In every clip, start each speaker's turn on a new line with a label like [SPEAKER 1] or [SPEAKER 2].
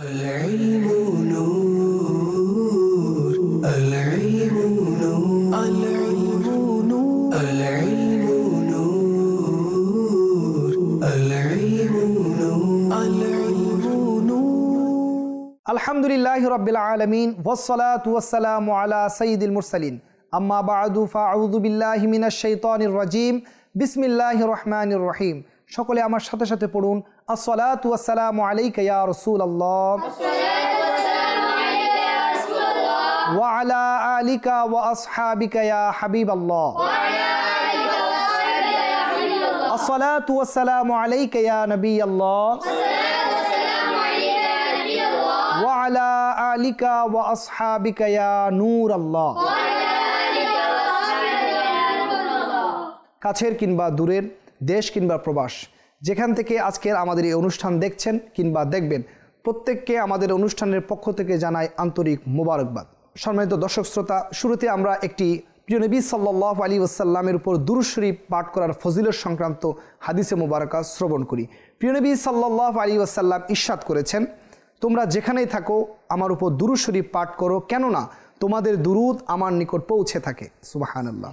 [SPEAKER 1] العلم نور العلم نور العلم نور العلم نور العلم نور العلم نور
[SPEAKER 2] الحمد لله رب العالمين والصلاة والسلام على سيد المرسلين أما بعد فأعوذ بالله من الشيطان الرجيم بسم الله الرحمن الرحيم সকলে আমার সাথে সাথে পড়ুন আসসালাতু ওয়াসসালামু আলাইকা ইয়া রাসূলুল্লাহ আসসালাতু ওয়াসসালামু আলাইকা ইয়া রাসূলুল্লাহ ওয়া আলা আলিকা ওয়া আসহাবিকা ইয়া হাবিবাল্লাহ ওয়া আলা আলিকা ওয়া আসহাবিকা ইয়া হাবিবাল্লাহ আসসালাতু ওয়াসসালামু আলাইকা ইয়া নবিয়াল্লাহ আসসালাতু ওয়াসসালামু আলাইকা ইয়া নবিয়াল্লাহ ওয়া আলা আলিকা ওয়া আসহাবিকা ইয়া নূরাল্লাহ ওয়া আলা আলিকা ওয়া আসহাবিকা ইয়া নূরাল্লাহ কাছের কিংবা দূরের দেশ কিংবা প্রবাস যেখান থেকে আজকের আমাদের এই অনুষ্ঠান দেখছেন কিংবা দেখবেন প্রত্যেককে আমাদের অনুষ্ঠানের পক্ষ থেকে জানাই আন্তরিক মোবারকবাদ। সম্মানিত দর্শক শ্রোতা, শুরুতে আমরা একটি প্রিয় নবী সাল্লাল্লাহু আলাইহি ওয়াসাল্লামের উপর দুরূদ শরীফ পাঠ করার ফজিলত সংক্রান্ত হাদিসে মোবারকা শ্রবণ করি। প্রিয় নবী সাল্লাল্লাহু আলাইহি ওয়াসাল্লাম ইরশাদ করেছেন, তোমরা যেখানেই থাকো আমার উপর দুরূদ শরীফ পাঠ করো, কেননা তোমাদের দুরূদ আমার নিকট পৌঁছে থাকে। সুবহানাল্লাহ।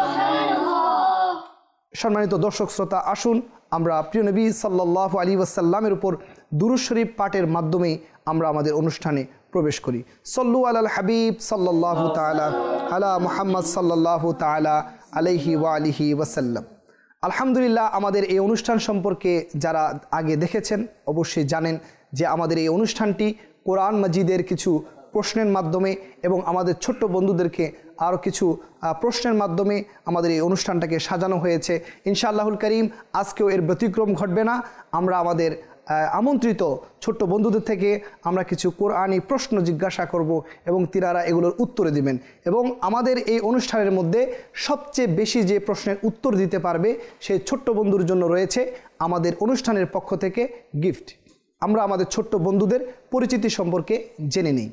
[SPEAKER 2] সম্মানিত দর্শক শ্রোতা, আসুন আমরা প্রিয় নবী সাল্লাল্লাহু আলাইহি ওয়াসাল্লামের উপর দুরূদ শরীফ পাঠের মাধ্যমে আমরা আমাদের অনুষ্ঠানে প্রবেশ করি। সল্লু আলাল হাবিব সাল্লাল্লাহু তাআলা আলা মুহাম্মদ সাল্লাল্লাহু তাআলা আলাইহি ওয়া আলিহি ওয়াসাল্লাম। আলহামদুলিল্লাহ, আমাদের এই অনুষ্ঠান সম্পর্কে যারা আগে দেখেছেন অবশ্যই জানেন যে আমাদের এই অনুষ্ঠানটি কোরআন মাজিদের কিছু প্রশ্নের মাধ্যমে এবং আমাদের ছোট্ট বন্ধুদেরকে আরও কিছু প্রশ্নের মাধ্যমে আমাদের এই অনুষ্ঠানটাকে সাজানো হয়েছে। ইনশাআল্লাহুল করিম আজকেও এর ব্যতিক্রম ঘটবে না। আমরা আমাদের আমন্ত্রিত ছোট্ট বন্ধুদের থেকে আমরা কিছু কোরআনি প্রশ্ন জিজ্ঞাসা করব এবং তিনারা এগুলোর উত্তর দিবেন, এবং আমাদের এই অনুষ্ঠানের মধ্যে সবচেয়ে বেশি যে প্রশ্নের উত্তর দিতে পারবে সেই ছোট্ট বন্ধুর জন্য রয়েছে আমাদের অনুষ্ঠানের পক্ষ থেকে গিফট। আমরা আমাদের ছোট্ট বন্ধুদের পরিচিতি সম্পর্কে জেনে নিই।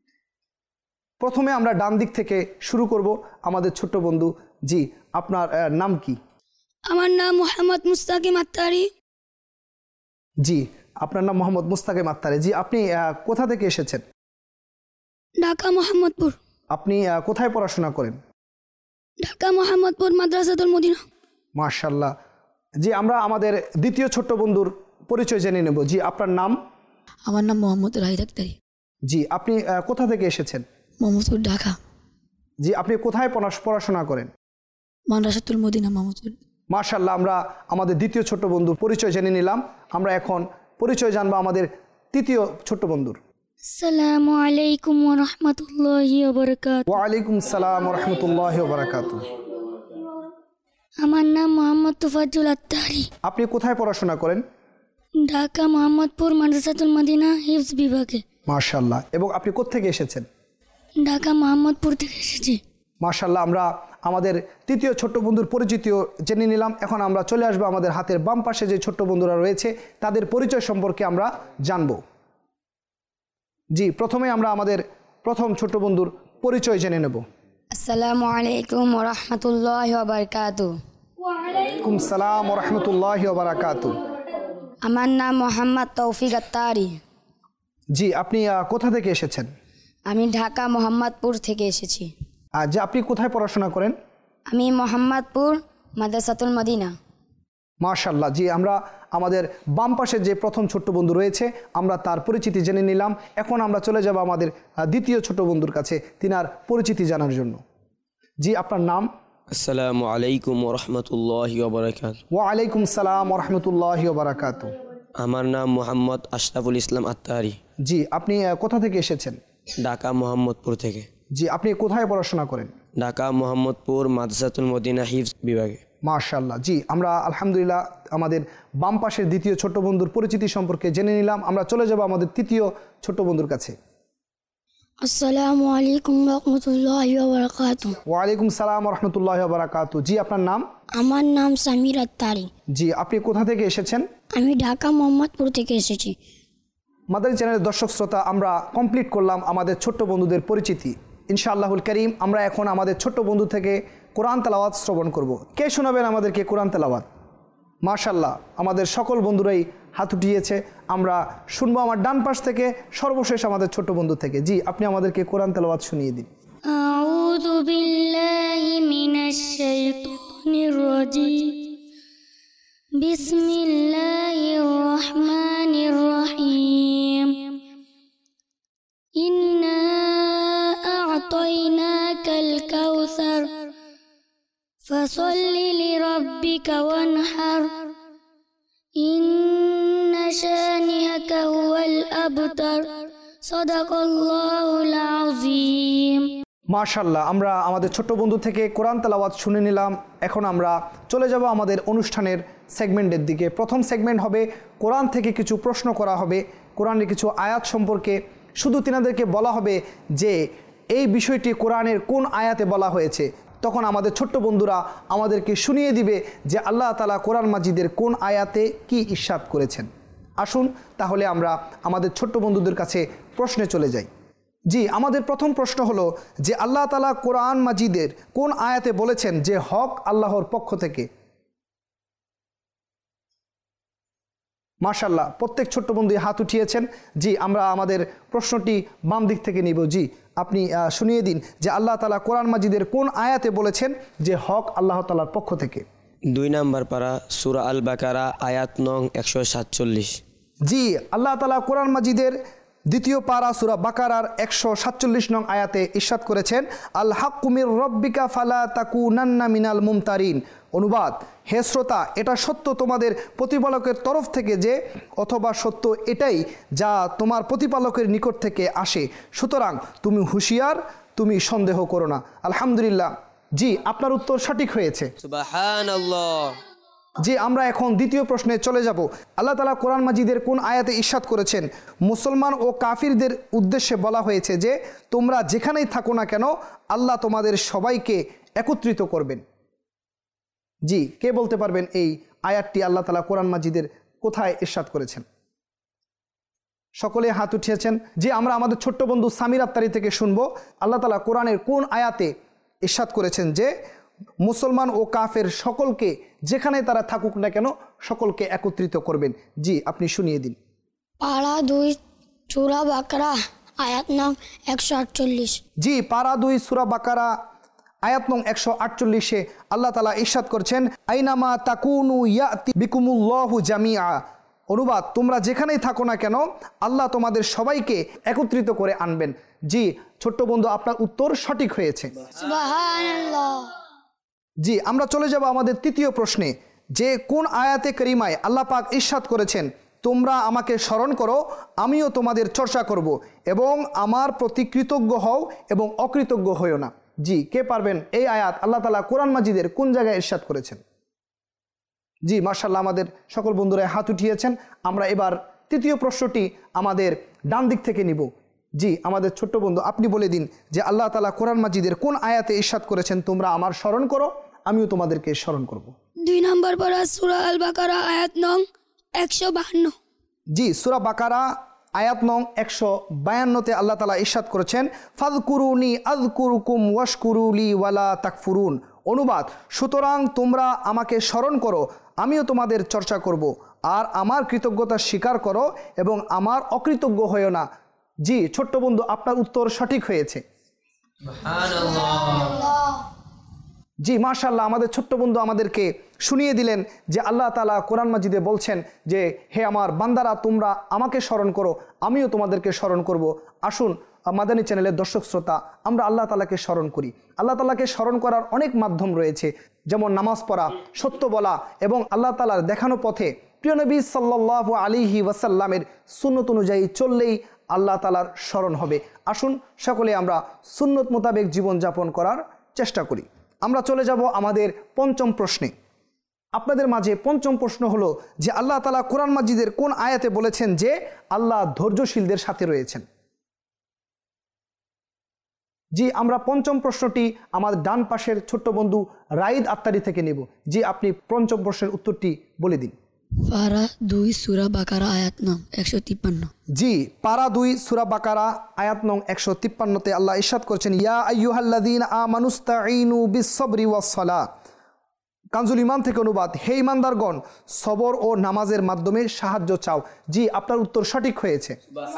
[SPEAKER 2] প্রথমে আমরা ডান দিক থেকে শুরু করব। আমাদের ছোট্ট বন্ধু, জি আপনার নাম কি?
[SPEAKER 3] আমার নাম মোহাম্মদ মুস্তাকিম আত্তারি।
[SPEAKER 2] জি, আপনার নাম মোহাম্মদ মুস্তাকিম আত্তারি। জি, আপনি কোথা থেকে এসেছেন?
[SPEAKER 3] ঢাকা মোহাম্মদপুর।
[SPEAKER 2] আপনি কোথায় পড়াশোনা করেন?
[SPEAKER 3] ঢাকা মোহাম্মদপুর মাদ্রাসাতুল মদিনা।
[SPEAKER 2] মাশাআল্লাহ। জি, আমরা আমাদের দ্বিতীয় ছোট্ট বন্ধুর পরিচয় জেনে নেব। জি, আপনার নাম?
[SPEAKER 3] আমার নাম মোহাম্মদ রাহিদ আক্তারি।
[SPEAKER 2] জি, আপনি কোথা থেকে এসেছেন?
[SPEAKER 3] মোহাম্মদপুর, ঢাকা।
[SPEAKER 2] জি, আপনি কোথায় পড়াশোনা করেন?
[SPEAKER 3] মাদ্রাসাতুল মদিনা, মোহাম্মদপুর।
[SPEAKER 2] মাশাআল্লাহ, আমরা আমাদের দ্বিতীয় ছোট্ট বন্ধুর পরিচয় জেনে নিলাম। আমরা এখন পরিচয় জানবো আমাদের তৃতীয় ছোট্ট বন্ধুর।
[SPEAKER 3] আসসালামু আলাইকুম ওয়া রাহমাতুল্লাহি ওয়া বারাকাতুহু।
[SPEAKER 2] ওয়া আলাইকুম আসসালাম ওয়া রাহমাতুল্লাহি ওয়া বারাকাতুহু।
[SPEAKER 3] আমার নাম মোহাম্মদ তুফাজ্জল আত্তারি।
[SPEAKER 2] আপনি কোথায় পড়াশোনা করেন?
[SPEAKER 3] ঢাকা মোহাম্মদপুর মাদ্রাসাতুল মদিনা হিফজ বিভাগে।
[SPEAKER 2] মাশাআল্লাহ। এবং আপনি কোত্থেকে এসেছেন?
[SPEAKER 3] ঢাকা মোহাম্মদপুর থেকে এসেছি।
[SPEAKER 2] মাশাআল্লাহ, আমরা আমাদের তৃতীয় ছোট্ট বন্ধুর পরিচিতিও জেনে নিলাম। এখন আমরা চলে আসবো আমাদের হাতের বাম পাশে যে ছোট্ট বন্ধুরা রয়েছে তাদের পরিচয় সম্পর্কে আমরা জানব। জি, প্রথমে আমরা আমাদের প্রথম ছোট্ট বন্ধুর পরিচয় জেনে নেব।
[SPEAKER 3] আসসালামু আলাইকুম ওয়া রাহমাতুল্লাহি ওয়া বারাকাতুহু।
[SPEAKER 2] ওয়া আলাইকুম আসসালাম ওয়া রাহমাতুল্লাহি ওয়া বারাকাতুহু।
[SPEAKER 3] আমার নাম মোহাম্মদ তৌফিক আত্তারি।
[SPEAKER 2] জি, আপনি কোথা থেকে এসেছেন?
[SPEAKER 3] আমি ঢাকা মোহাম্মদপুর থেকে এসেছি।
[SPEAKER 2] যে আপনি কোথায় পড়াশোনা করেন?
[SPEAKER 3] আমি মোহাম্মদপুর মাদ্রাসাতুল মদিনা।
[SPEAKER 2] মাশাআল্লাহ। জি, আমরা আমাদের বাম পাশে যে প্রথম ছোট্ট বন্ধু রয়েছে আমরা তার পরিচিতি জেনে নিলাম। এখন আমরা চলে যাব আমাদের দ্বিতীয় ছোট বন্ধুর কাছে তিনার পরিচিতি জানার জন্য। জি, আপনার নাম?
[SPEAKER 4] আসসালামু আলাইকুম ওয়া রাহমাতুল্লাহি ওয়া বারাকাতুহু।
[SPEAKER 2] ওয়া আলাইকুম আসসালাম ওয়া রাহমাতুল্লাহি ওয়া বারাকাতুহু।
[SPEAKER 4] আমার নাম মোহাম্মদ আশরাফুল ইসলাম আত্তারি।
[SPEAKER 2] জি, আপনি কোথা থেকে এসেছেন?
[SPEAKER 4] ঢাকা মোহাম্মদপুর থেকে।
[SPEAKER 2] জি, আপনি কোথায় পড়াশোনা করেন?
[SPEAKER 4] ঢাকা মোহাম্মদপুর মাদ্রাসাতুল মদিনা হিফজ বিভাগে।
[SPEAKER 2] মাশাআল্লাহ। জি, আমরা আলহামদুলিল্লাহ আমাদের বাম পাশের দ্বিতীয় ছোট্ট বন্ধুর পরিচিতি সম্পর্কে জেনে নিলাম। আমরা চলে যাব আমাদের তৃতীয় ছোট্ট বন্ধুর কাছে।
[SPEAKER 3] আসসালামু আলাইকুম ওয়া রাহমাতুল্লাহি ওয়া বারাকাতুহু।
[SPEAKER 2] ওয়া আলাইকুম আসসালাম ওয়া রাহমাতুল্লাহি ওয়া বারাকাতুহু। জি, আপনার নাম?
[SPEAKER 3] আমার নাম সামির আত্তারি।
[SPEAKER 2] জি, আপনি কোথা থেকে এসেছেন?
[SPEAKER 3] আমি ঢাকা মোহাম্মদপুর থেকে এসেছি।
[SPEAKER 2] মাদানী চ্যানেলের দর্শক শ্রোতা, আমরা কমপ্লিট করলাম আমাদের ছোট্ট বন্ধুদের পরিচিতি। ইনশাআল্লাহুল করিম আমরা এখন আমাদের ছোট্ট বন্ধু থেকে কোরআন তেলাওয়াত শ্রবণ করব। কে শোনাবেন আমাদেরকে কোরআন তেলাওয়াত? মাশাআল্লাহ, আমাদের সকল বন্ধুরাই হাত উঠিয়েছে। আমরা শুনবো আমার ডান পাশ থেকে, সর্বশেষ আমাদের ছোট্ট বন্ধু থেকে। জি, আপনি আমাদেরকে কোরআন তেলাওয়াত শুনিয়ে দিন।
[SPEAKER 3] আউযু বিল্লাহি মিনাশ শাইতানির রাজিম। বিসমিল্লাহির রহমানির রহিম। ইন্না আ'তাইনাকাল কাউসার ফাসাল্লি লিরাব্বিকা ওয়ানহার। ইন্না শানিআকা হুয়াল আবতার। সাদাকাল্লাহুল আযীম।
[SPEAKER 2] মাশাআল্লাহ, আমরা আমাদের ছোট্ট বন্ধু থেকে কোরআন তেলাওয়াত শুনে নিলাম। এখন আমরা চলে যাব আমাদের অনুষ্ঠানের সেগমেন্টের দিকে। প্রথম সেগমেন্ট হবে কোরআন থেকে কিছু প্রশ্ন করা হবে, কোরআনের কিছু আয়াত সম্পর্কে। শুধু তিনাদেরকে বলা হবে যে এই বিষয়টি কোরআনের কোন আয়াতে বলা হয়েছে। তখন আমাদের ছোট্ট বন্ধুরা আমাদেরকে শুনিয়ে দিবে যে আল্লাহ তাআলা কোরআন মাজিদের কোন আয়াতে কি ইরশাদ করেছেন। আসুন তাহলে আমরা আমাদের ছোট্ট বন্ধুদের কাছে প্রশ্নে চলে যাই। জি, আমাদের প্রথম প্রশ্ন হলো যে আল্লাহ তাআলা কোরআন মাজিদের কোন আয়াতে বলেছেন যে হক আল্লাহর পক্ষ থেকে। মাশাআল্লাহ, প্রত্যেক ছোট্ট বন্ধু হাত উঠিয়েছেন। জি, আমরা আমাদের প্রশ্নটি বাম দিক থেকে নিব। জি, আপনি শুনিয়ে দিন যে আল্লাহ তাআলা কোরআন মাজিদের কোন আয়াতে বলেছেন যে হক আল্লাহ তাআলার পক্ষ থেকে।
[SPEAKER 4] 2 নম্বর পারা সূরা আল বাকারা আয়াত নং 147।
[SPEAKER 2] জি, আল্লাহ তাআলা কোরআন মাজিদের দ্বিতীয় পারা সূরা বাকারার 147 নং আয়াতে ইরশাদ করেছেন, আল হাক্কু মির রব্বিকা ফালা তাকুনান্না মিনাল মুমতারিন। অনুবাদ, হে শ্রোতা, এটা সত্য তোমাদের প্রতিপালকের তরফ থেকে যে, অথবা সত্য এটাই যা তোমার প্রতিপালকের নিকট থেকে আসে, সুতরাং তুমি হুঁশিয়ার, তুমি সন্দেহ করো না। আলহামদুলিল্লাহ, জি, আপনার উত্তর সঠিক হয়েছে।
[SPEAKER 4] সুবহানাল্লাহ।
[SPEAKER 2] জি, আমরা এখন দ্বিতীয় প্রশ্নে চলে যাব। আল্লাহ তাআলা কোরআন মাজিদের কোন আয়াতে ইরশাদ করেছেন মুসলমান ও কাফিরদের উদ্দেশ্যে বলা হয়েছে যে তোমরা যেখানেই থাকো না কেন আল্লাহ তোমাদের সবাইকে একত্রিত করবেন। জি, কে বলতে পারবেন এই আয়াতটি আল্লাহ তাআলা কোরআন মাজিদের কোথায় ইরশাদ করেছেন? সকলে হাত উঠিয়েছেন। যে আমরা আমাদের ছোট্ট বন্ধু সামির আত্তারি থেকে শুনবো আল্লাহ তাআলা কোরআনের কোন আয়াতে ইরশাদ করেছেন যে মুসলমান ও কাফের সকলকে যেখানে তারা থাকুক না কেন সকলকে একত্রিত করবেন। জি, আপনি শুনিয়ে দিন।
[SPEAKER 3] পারা 2 সূরা বাকারা আয়াত নং 148।
[SPEAKER 2] জি, পারা 2 সূরা বাকারা আয়াত নং 148-এ আল্লাহ তাআলা ইরশাদ করছেন, আইনামা তাকুনু ইয়াতি বিকুমুল্লাহু জামিআ। অনুবাদ, তোমরা যেখানেই থাকো না কেন আল্লাহ তোমাদের সবাইকে একত্রিত করে আনবেন। জি, ছোট্ট বন্ধু, আপনার উত্তর সঠিক হয়েছে।
[SPEAKER 3] সুবহানাল্লাহ।
[SPEAKER 2] জি, আমরা চলে যাব আমাদের তৃতীয় প্রশ্নে যে কোন আয়াতে কারিমায় আল্লাহ পাক ইরশাদ করেছেন, তোমরা আমাকে স্মরণ করো, আমিও তোমাদের চর্চা করব, এবং আমার প্রতি কৃতজ্ঞ হও এবং অকৃতজ্ঞ হইও না। জি, কে পারবেন এই আয়াত আল্লাহ তাআলা কোরআন মাজিদের কোন জায়গায় ইরশাদ করেছেন? জি, মাশাআল্লাহ, আমাদের সকল বন্ধুরা হাত উঠিয়েছেন। আমরা এবার তৃতীয় প্রশ্নটি আমাদের ডান দিক থেকে নিব। জি, আমাদের ছোট্ট বন্ধু আপনি বলে দিন যে আল্লাহ তাআলা কোরআন মাজিদের কোন আয়াতে ইরশাদ করেছেন, তোমরা আমার স্মরণ করো, আমিও তোমাদেরকে স্মরণ করব।
[SPEAKER 3] 2 নম্বর পারা সূরা আল বাকারা আয়াত নং 152।
[SPEAKER 2] জি, সূরা বাকারা আয়াত নং 152-তে আল্লাহ তাআলা ইরশাদ করেছেন, ফাযকুরুনি আযকুরুকুম ওয়াশকুরুলি ওয়ালা তাকফুরুন। অনুবাদ, সুতরাং তোমরা আমাকে স্মরণ করো, আমিও তোমাদের চর্চা করব, আর আমার কৃতজ্ঞতা স্বীকার করো এবং আমার অকৃতজ্ঞ হইও না। জি, ছোট্ট বন্ধু, আপনার উত্তর সঠিক হয়েছে। জি, মাশাআল্লাহ, আমাদের ছোট্ট বন্ধু আমাদেরকে শুনিয়ে দিলেন যে আল্লাহ তাআলা কোরআন মাজিদে বলছেন যে হে আমার বান্দারা, তোমরা আমাকে স্মরণ করো, আমিও তোমাদেরকে স্মরণ করব। আসুন মাদানী চ্যানেলের দর্শক শ্রোতা, আমরা আল্লাহ তাআলাকে স্মরণ করি। আল্লাহ তাআলাকে স্মরণ করার অনেক মাধ্যম রয়েছে, যেমন নামাজ পড়া, সত্য বলা, এবং আল্লাহ তাআলার দেখানো পথে প্রিয় নবী সাল্লাল্লাহু আলাইহি ওয়াসাল্লামের সুন্নত অনুযায়ী চললেই আল্লাহ তাআলার স্মরণ হবে। আসুন সকলে আমরা সুন্নত মোতাবেক জীবনযাপন করার চেষ্টা করি। আমরা চলে যাব আমাদের পঞ্চম প্রশ্নে। আপনাদের মাঝে পঞ্চম প্রশ্ন হলো যে আল্লাহ তাআলা কোরআন মাজিদের কোন আয়াতে বলেছেন যে আল্লাহ ধৈর্যশীলদের সাথে রয়েছেন? জি, আমরা পঞ্চম প্রশ্নটি আমার ডান পাশের ছোট্ট বন্ধু রাইদ আত্তারি থেকে নেব। জি, আপনি পঞ্চম প্রশ্নের উত্তরটি বলে দিন।
[SPEAKER 5] পারা 2 সূরা বাকারা আয়াত নং 153।
[SPEAKER 2] জি, পারা 2 সূরা বাকারা আয়াত নং 153-তে আল্লাহ ইরশাদ করেছেন, ইয়া আইয়ুহাল্লাযীনা আমানুস্তাঈনু বিস-সাবরি ওয়াস-সালাহ। কানজুল ইমান থেকে অনুবাদ, হে ইমানদারগণ, সবর ও নামাজের মাধ্যমে সাহায্য চাও। জি, আপনার উত্তর সঠিক হয়েছে।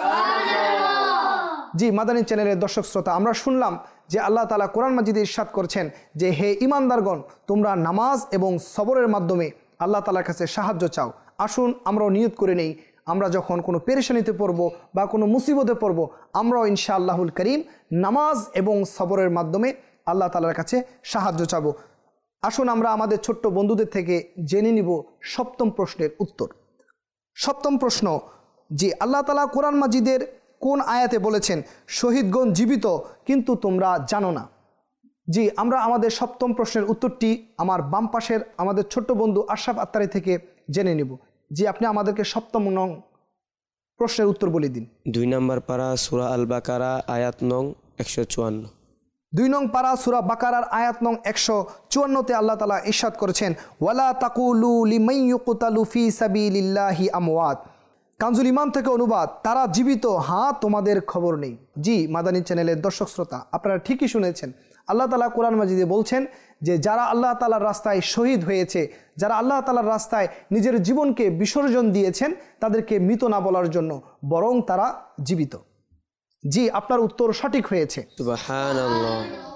[SPEAKER 2] জি, মাদানী চ্যানেলের দর্শক শ্রোতা, আমরা শুনলাম যে আল্লাহ তাআলা কোরআন মাজিদে ইরশাদ করছেন যে হে ইমানদারগণ, তোমরা নামাজ এবং সবরের মাধ্যমে আল্লাহ তাআলার কাছে সাহায্য চাও। আসুন আমরাও নিয়ত করে নেই, আমরা যখন কোনো পেরেশানিতে পড়ব বা কোনো মুসিবতে পড়ব, আমরাও ইনশাআল্লাহুল করিম নামাজ এবং সবরের মাধ্যমে আল্লাহ তাআলার কাছে সাহায্য চাবো। আসুন আমরা আমাদের ছোট্ট বন্ধুদের থেকে জেনে নিব সপ্তম প্রশ্নের উত্তর। সপ্তম প্রশ্ন, যে আল্লাহ তাআলা কোরআন মাজিদের কোন আয়াতে বলেছেন শহীদগণ জীবিত কিন্তু তোমরা জানো না? জি, আমরা আমাদের সপ্তম প্রশ্নের উত্তরটি আমার বাম পাশের আমাদের ছোট্ট বন্ধু আশরাফ আত্তারি থেকে জেনে নিব। জি, আপনি আমাদেরকে সপ্তম নং প্রশ্নের উত্তর বলে দিন।
[SPEAKER 4] 2 নম্বর পারা সূরা আল বাকারা আয়াত নং 154।
[SPEAKER 2] 2 নং পারা সূরা বাকারার আয়াত নং 154তে আল্লাহ তাআলা ইরশাদ করেছেন, ওয়ালা তাকুলু লিমান ইউকতালু ফি সাবিলিল্লাহি আমওয়াত। কানজুল ইমান থেকে অনুবাদ, তারা জীবিত, হ্যাঁ তোমাদের খবর নেই। জি, মাদানী চ্যানেলের দর্শক শ্রোতা, আপনারা ঠিকই শুনেছেন। আল্লাহ তাআলা কোরআন মাজিদে বলছেন যে যারা আল্লাহ তাআলার রাস্তায় শহীদ হয়েছে, যারা আল্লাহ তাআলার রাস্তায় নিজের জীবনকে বিসর্জন দিয়েছেন, তাদেরকে মৃত না বলার জন্য, বরং তারা জীবিত। জি, আপনার উত্তর সঠিক হয়েছে।
[SPEAKER 4] সুবহানাল্লাহ।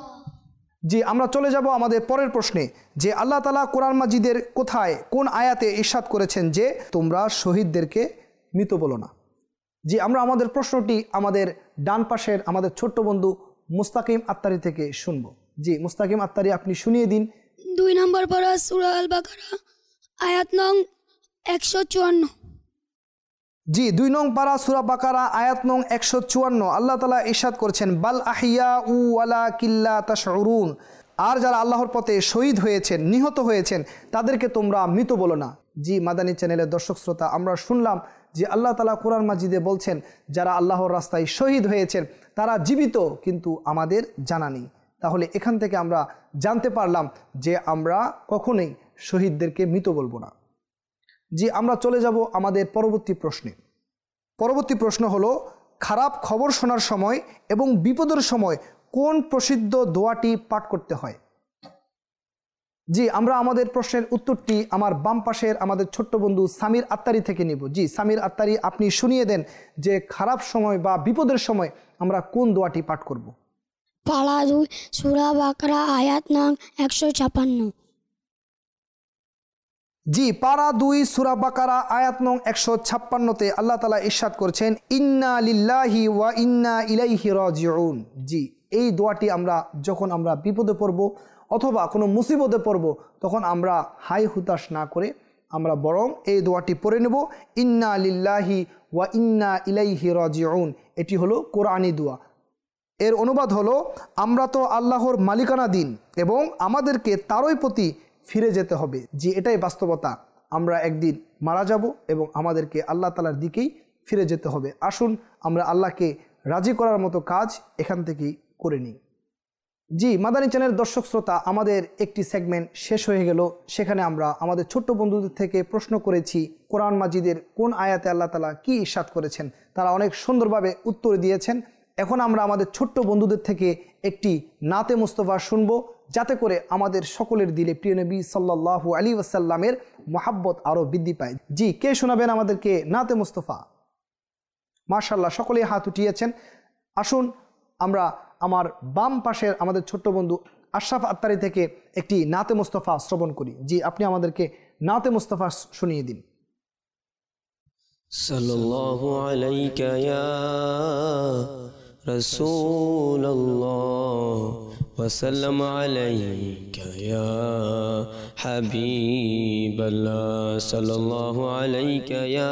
[SPEAKER 2] জি, আমরা চলে যাব আমাদের পরের প্রশ্নে, যে আল্লাহ তাআলা কোরআন মাজিদের কোথায় কোন আয়াতে ইরশাদ করেছেন যে তোমরা শহীদদেরকে মৃত বলো না? জি, আমরা আমাদের প্রশ্নটি আমাদের ডান পাশের আমাদের ছোট্ট বন্ধু মুস্তাকিম আত্তারি থেকে শুনব। জি, মুস্তাকিম আত্তারি, আপনি শুনিয়ে দিন।
[SPEAKER 3] 2 নম্বর পারা সূরা আল বাকারা আয়াত নং 154।
[SPEAKER 2] জি, 2 নং পারা সূরা বাকারা আয়াত নং 154 আল্লাহ তাআলা ইরশাদ করেছেন, বাল আহিয়া উ ওয়ালা কিল্লা তাশউরুন। আর যারা আল্লাহর পথে শহীদ হয়েছেন, নিহত হয়েছেন, তাদেরকে তোমরা মৃত বলো না। জি, মাদানী চ্যানেলের দর্শক শ্রোতা, আমরা শুনলাম যে আল্লাহ তাআলা কোরআন মাজিদে বলছেন যারা আল্লাহর রাস্তায় শহীদ হয়েছেন তারা জীবিত কিন্তু আমাদের জানা নেই। তাহলে এখান থেকে আমরা জানতে পারলাম যে আমরা কখনোই শহীদদেরকে মৃত বলবো না। জি, আমরা চলে যাব আমাদের পরবর্তী প্রশ্নে। পরবর্তী প্রশ্ন হলো, খারাপ খবর শোনার সময় এবং বিপদের সময় কোন প্রসিদ্ধ দোয়াটি পাঠ করতে হয়? জি, আমরা আমাদের প্রশ্নের উত্তরটি আমার বাম পাশের আমাদের ছোট্ট বন্ধু সামির আত্তারি থেকে নিব। জি, সামির আত্তারি, আপনি শুনিয়ে দেন যে খারাপ সময় বা বিপদের সময় আমরা কোন দোয়াটি পাঠ করব?
[SPEAKER 3] পারা 2 সূরা বাকারা আয়াত নং 156।
[SPEAKER 2] জি, পারা 2 সূরা বাকারা আয়াত নং 156তে আল্লাহ তাআলা ইরশাদ করছেন, ইন্না লিল্লাহি ওয়া ইন্না ইলাইহি রাজিউন। জি, এই দোয়াটি আমরা যখন আমরা বিপদে পড়ব অথবা কোনো মুসিবতে পড়ব, তখন আমরা হাই হুতাশ না করে আমরা বরং এই দোয়াটি পড়ে নেব, ইন্না লিল্লাহি ওয়া ইন্না ইলাইহি রাজিউন। এটি হলো কোরআনী দোয়া। এর অনুবাদ হলো, আমরা তো আল্লাহর মালিকানাধীন এবং আমাদেরকে তারই প্রতি ফিরে যেতে হবে। জি, এটাই বাস্তবতা। আমরা একদিন মারা যাব এবং আমাদেরকে আল্লাহ তাআলার দিকেই ফিরে যেতে হবে। আসুন আমরা আল্লাহকে রাজি করার মতো কাজ এখান থেকেই করে নিই। জি, মাদানী চ্যানেলের দর্শক শ্রোতা, আমাদের একটি সেগমেন্ট শেষ হয়ে গেল। সেখানে আমরা আমাদের ছোট্ট বন্ধুদের থেকে প্রশ্ন করেছি কোরআন মাজিদের কোন আয়াতে আল্লাহ তাআলা কি ইরশাদ করেছেন। তারা অনেক সুন্দরভাবে উত্তর দিয়েছেন। এখন আমরা আমাদের ছোট্ট বন্ধুদের থেকে একটি নাতে মুস্তফা শুনব, যাতে করে আমাদের সকলের দিলে প্রিয় নবী সাল্লাল্লাহু আলাইহি ওয়াসাল্লামের মহাব্বত আরও বৃদ্ধি পায়। জি, কে শোনাবেন আমাদেরকে নাতে মুস্তফা? মাশাআল্লাহ, সকলেই হাত উঠিয়েছেন। আসুন আমরা আমার বাম পাশের আমাদের ছোট্ট বন্ধু আশরাফ আত্তারি থেকে একটি নাতে মুস্তফা শ্রবণ করি। জি, আপনি আমাদেরকে নাতে মুস্তফা শুনিয়ে দিন।
[SPEAKER 4] সাল্লাল্লাহু আলাইকা ইয়া রাসূলুল্লাহ ওয়া সাল্লাম আলাইকা ইয়া হাবিবাল্লাহ। সাল্লাল্লাহু আলাইকা ইয়া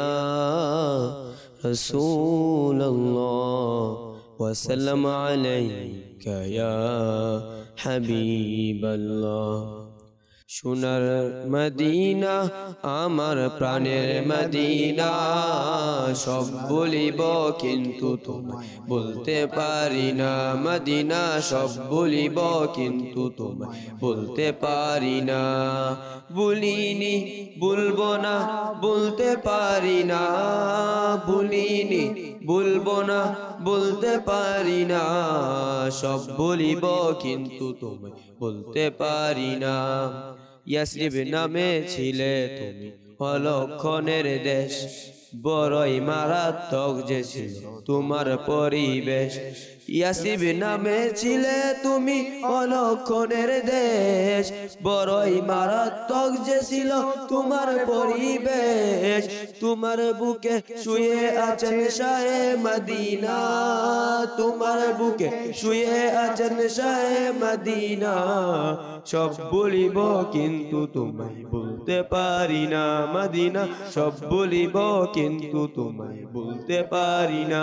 [SPEAKER 4] রাসূলুল্লাহ ওয়া সাল্লাম আলাইকা ইয়া হাবিবাল্লাহ। সোনার মদিনা আমার প্রাণের মদিনা, সব বলিব কিন্তু তোমায় বলতে পারি না। মদিনা সব বলিব কিন্তু তোমায় বলতে পারি না। বলিনি বলবো না বলতে পারি না, বলিনি বলবো না বলতে পারি না। সব বলিব কিন্তু তোমায় বলতে পারি না। ইয়াসরিব নামে ছিলে তুমি অলক্ষণের দেশ বড়ই মারাত্মক যে ছিল তোমার পরিবেশ ইয়াসরিব নামে ছিলে তুমি অলক্ষণের দেশ বড়ই মারাত্মক যে ছিল তোমার পরিবেশ তোমার বুকে শুয়ে আছেন শাহে মদিনা তোমার বুকে শুয়ে আছেন শাহে মদিনা সব বলিব কিন্তু তোমায় বলতে পারি না মদিনা সব বলিব কিন্তু তোমায় বলতে পারি না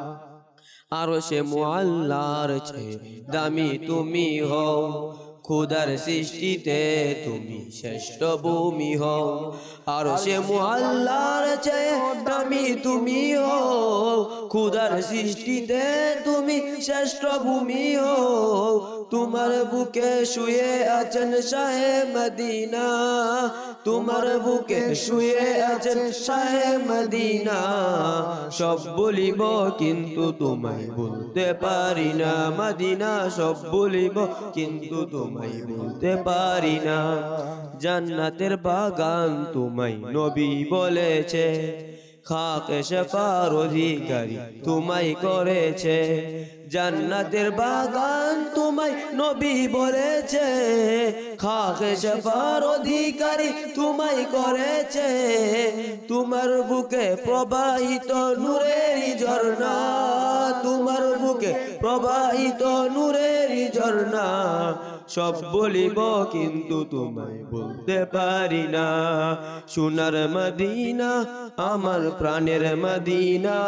[SPEAKER 4] আরশে মুআল্লার চেয়ে দামি তুমি হও খুদার সৃষ্টিতে তুমি শ্রেষ্ঠ ভূমি হও আরশে মুআল্লার চেয়ে দামি তুমি হও খুদার সৃষ্টিতে তুমি শ্রেষ্ঠ ভূমি হও তোমার বুকে শুয়ে আছেন শাহে মদিনা তোমার বুকে শুয়ে আছেন শাহে মদিনা সব বলিব কিন্তু তোমায় বলতে পারি না মদিনা সব বলিব কিন্তু তোমায় বলতে পারি না জান্নাতের বাগান তোমায় নবী বলেছে খাকে শফার অধিকারী তোমায় করেছে জান্নাতের বাগান তোমায় নবী বলেছে খাকে শফার অধিকারী তোমায় করেছে তোমার বুকে প্রবাহিত নূরের ঝর্ণা তোমার বুকে প্রবাহিত নূরের ঝর্ণা সব বলিব কিন্তু তোমায় বলতে পারি না সোনার মদিনা আমার প্রাণের মদিনা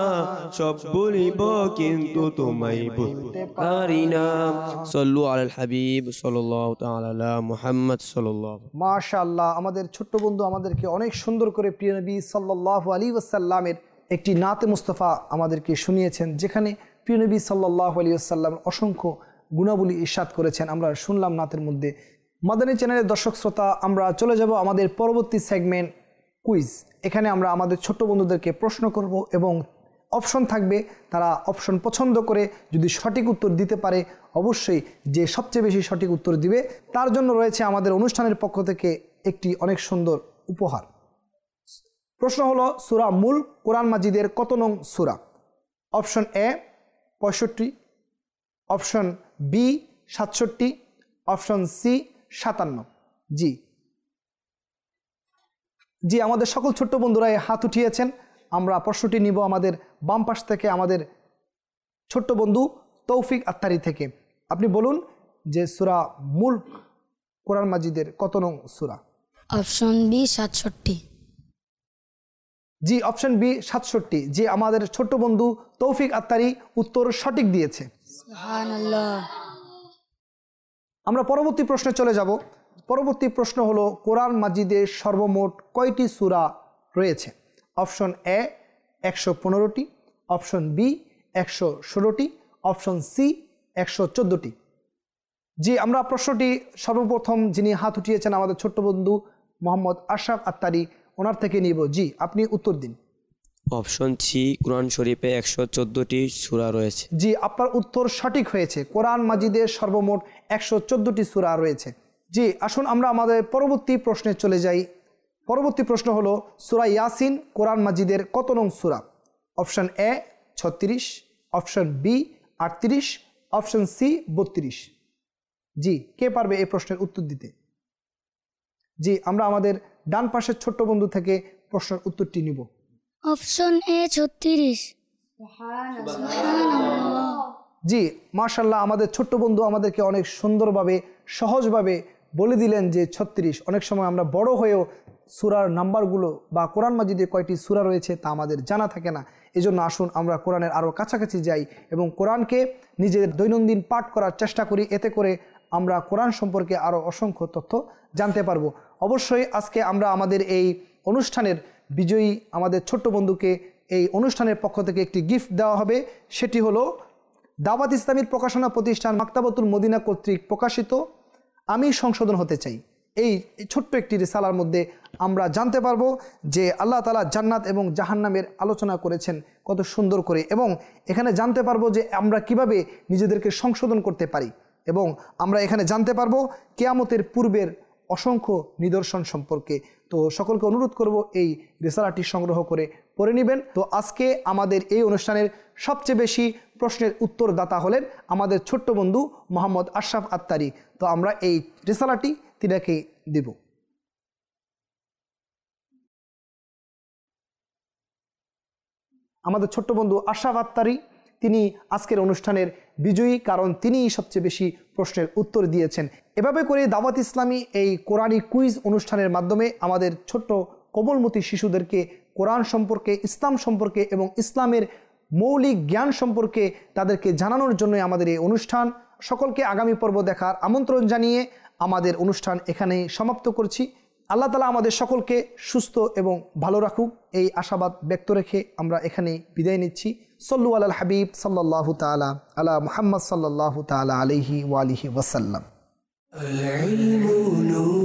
[SPEAKER 4] সব বলিব কিন্তু তোমায় বলতে পারি না সাল্লু আলাল হাবিব সাল্লাল্লাহু তাআলা আলা মুহাম্মদ সাল্লাল্লাহু
[SPEAKER 2] মাশাআল্লাহ আমাদের ছোট্ট বন্ধু আমাদেরকে অনেক সুন্দর করে প্রিয় নবী সাল্লাল্লাহু আলাইহি ওয়াসাল্লামের একটি নাতে মুস্তাফা আমাদেরকে শুনিয়েছেন যেখানে প্রিয় নবী সাল্লাল্লাহু আলাইহি ওয়াসাল্লাম অসংখ্য গুণাবলী ইরশাদ করেছেন আমরা শুনলাম নাতের মধ্যে মাদানী চ্যানেলের দর্শক শ্রোতা আমরা চলে যাব আমাদের পরবর্তী সেগমেন্ট কুইজ এখানে আমরা আমাদের ছোট্ট বন্ধুদেরকে প্রশ্ন করব এবং অপশন থাকবে তারা অপশন পছন্দ করে যদি সঠিক উত্তর দিতে পারে অবশ্যই যে সবচেয়ে বেশি সঠিক উত্তর দিবে তার জন্য রয়েছে আমাদের অনুষ্ঠানের পক্ষ থেকে একটি অনেক সুন্দর উপহার প্রশ্ন হলো সূরা মুলক কোরআন মাজিদের কত নং সূরা option A 65 option B 67 option C 57 জি আমাদের সকল ছোট্ট বন্ধুরা হাত উঠিয়েছেন আমরা প্রশ্নটি নিব আমাদের বাম পাশ থেকে আমাদের ছোট্ট বন্ধু তৌফিক আত্তারি থেকে আপনি বলুন যে সূরা মুলক কোরআন মাজিদের কত নং সূরা
[SPEAKER 5] অপশন বি 67
[SPEAKER 2] জি অপশন বি 67 জি আমাদের ছোট্ট বন্ধু তৌফিক আত্তারি উত্তর সঠিক দিয়েছে
[SPEAKER 5] সুবহানাল্লাহ
[SPEAKER 2] আমরা পরবর্তী প্রশ্নে চলে যাব পরবর্তী প্রশ্ন হলো কোরআন মাজিদে সর্বমোট কয়টি সূরা রয়েছে অপশন এ 115টি অপশন বি 116টি অপশন সি 114টি জি আমরা প্রশ্নটি সর্বপ্রথম যিনি হাত উঠিয়েছেন আমাদের ছোট্ট বন্ধু মোহাম্মদ আশরাফ আত্তারি ওনার থেকে নিব জি আপনি উত্তর দিন
[SPEAKER 4] অপশন সি কোরআন শরীফে 114টি সূরা রয়েছে
[SPEAKER 2] জি আপনার উত্তর সঠিক হয়েছে কোরআন মাজিদের সর্বমোট 114টি সূরা রয়েছে জি আসুন আমরা আমাদের পরবর্তী প্রশ্নে চলে যাই পরবর্তী প্রশ্ন হলো সূরা ইয়াসিন কোরআন মাজিদের কত নং সূরা option A 36 option B 38 option C 32 জি কে পারবে এই প্রশ্নের উত্তর দিতে জি আমরা আমাদের ডান পাশের ছোট্ট বন্ধু থেকে প্রশ্নের উত্তরটি নিব
[SPEAKER 3] অপশন এ 36
[SPEAKER 2] জি মাশাআল্লাহ আমাদের ছোট্ট বন্ধু আমাদেরকে অনেক সুন্দরভাবে সহজভাবে বলে দিলেন যে 36 অনেক সময় আমরা বড় হয়েও সূরার নাম্বারগুলো বা কোরআন মাজিদে কয়টি সূরা রয়েছে তা আমাদের জানা থাকে না এজন্য আসুন আমরা কোরআনের আরও কাছাকাছি যাই এবং কোরআনকে নিজের দৈনন্দিন পাঠ করার চেষ্টা করি এতে করে আমরা কোরআন সম্পর্কে আরও অসংখ্য তথ্য জানতে পারবো অবশ্যই আজকে আমরা আমাদের এই অনুষ্ঠানের বিজয়ী আমাদের ছোট্ট বন্ধুকে এই অনুষ্ঠানের পক্ষ থেকে একটি গিফট দেওয়া হবে সেটি হলো দাওয়াত ইসলামীর প্রকাশনা প্রতিষ্ঠান মাকতাবাতুল মদিনা কর্তৃক প্রকাশিত আমি সংশোধন হতে চাই এই ছোট্ট একটি রিসালার মধ্যে আমরা জানতে পারবো যে আল্লাহ তাআলা জান্নাত এবং জাহান্নামের আলোচনা করেছেন কত সুন্দর করে এবং এখানে জানতে পারবো যে আমরা কিভাবে নিজেদেরকে সংশোধন করতে পারি এবং আমরা এখানে জানতে পারবো কিয়ামতের পূর্বের অসংখ্য নিদর্শন সম্পর্কে। তো সকলকে অনুরোধ করব এই রিসালাটি সংগ্রহ করে পড়ে নেবেন। তো আজকে আমাদের এই অনুষ্ঠানের সবচেয়ে বেশি প্রশ্নের উত্তরদাতা হলেন আমাদের ছোট্ট বন্ধু মোহাম্মদ আশরাফ আত্তারি। তো আমরা এই রিসালাটি তিনাকে দেব। আমাদের ছোট্ট বন্ধু আশরাফ আত্তারি তিনি আজকের অনুষ্ঠানের বিজয়ী, কারণ তিনিই সবচেয়ে বেশি প্রশ্নের উত্তর দিয়েছেন। এভাবে করে দাওয়াত ইসলামী এই কোরআনী কুইজ অনুষ্ঠানের মাধ্যমে আমাদের ছোট্ট কোমলমতি শিশুদেরকে কোরআন সম্পর্কে, ইসলাম সম্পর্কে এবং ইসলামের মৌলিক জ্ঞান সম্পর্কে তাদেরকে জানানোর জন্য আমাদের এই অনুষ্ঠান। সকলকে আগামী পর্ব দেখার আমন্ত্রণ জানিয়ে আমাদের অনুষ্ঠান এখানেই সমাপ্ত করছি। আল্লাহ তাআলা আমাদের সকলকে সুস্থ এবং ভালো রাখুক, এই আশাবাদ ব্যক্ত রেখে আমরা এখানেই বিদায় নিচ্ছি। সল্লু আলাল হাবিব সাল্লাল্লাহু তাআলা আলা মুহাম্মদ সাল্লাল্লাহু তাআলা আলাইহি ওয়া আলিহি ওয়াসাল্লাম।
[SPEAKER 1] العلم نور